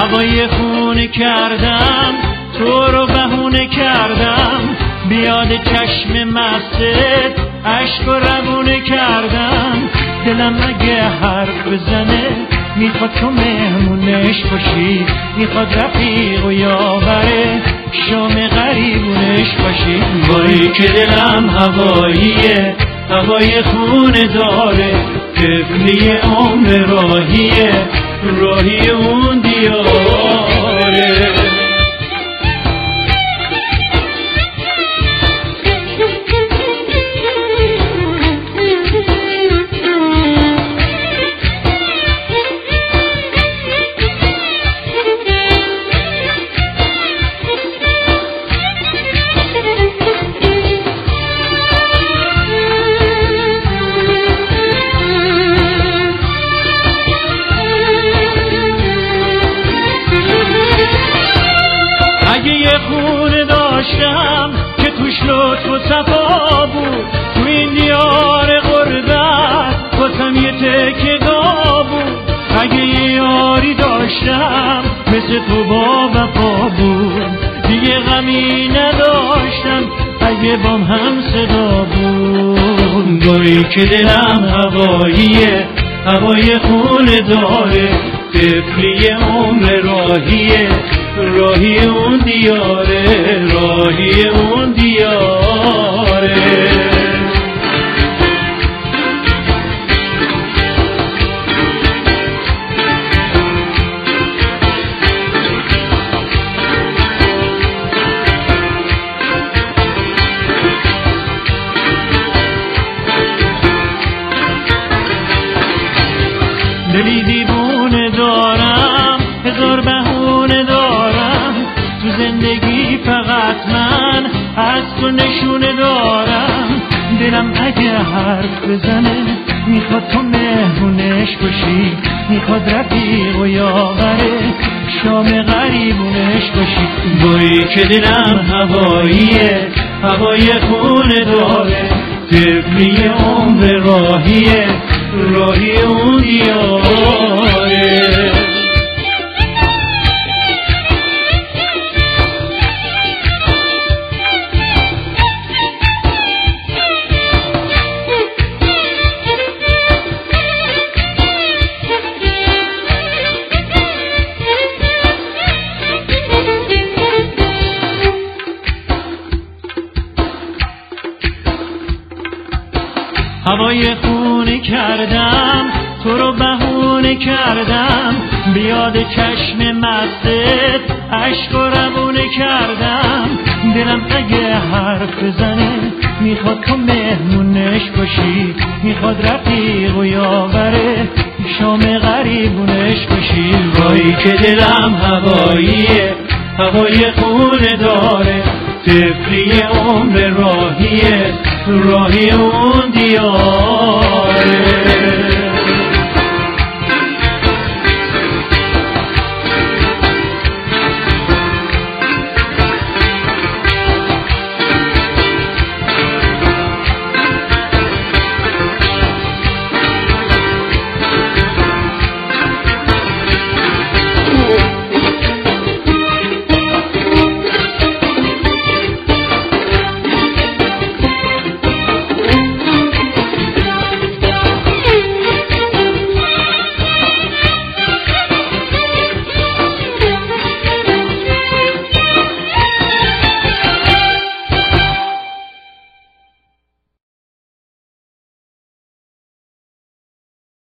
هوای خونه کردم تو رو بهونه کردم، بیاد چشم مستت عشق و روونه کردم. دلم اگه حرف بزنه میخواد تو مهمونش باشی، میخواد رفیق و یاوره شام غریبونش باشی. وای که دلم هواییه، هوای خونه داره، طفلی عمر راهیه، راهی اون دیاره. اگه یه خونه داشتم که توش لطف و صفا بود، تو این دیار غربت واسم یه تکه گا بود. اگه یه یاری داشتم مثل تو با وفا بود، دیگه غمی نداشتم اگه بام هم صدا بود. گویی که دلم هواییه، هوای خونه داره، طفلی عمر راهیه، راهی اون دیاره، راهی اون دیاره. دلی دیوونه دارم، هزار بهونه دارم، تو زندگی فقط من از تو نشونه دارم. دلم اگه حرف بزنه میخواد تو مهمونش باشی، میخواد رفیق و یاوره شام غریبونش باشی. گویی که دلم هواییه، هوای خونه داره، طفلی عمر راهیه، راهی اون دیاره. هوای خونه کردم تو رو بهونه کردم، بیاد چشم مستت عشق و روونه کردم. دلم اگه حرف بزنه میخواد تو مهمونش باشی، میخواد رفیق و یاوره شام غریبونش باشی. وای که دلم هواییه، هوای خونه داره، طفلی عمر راهیه، راهی اون دیاره.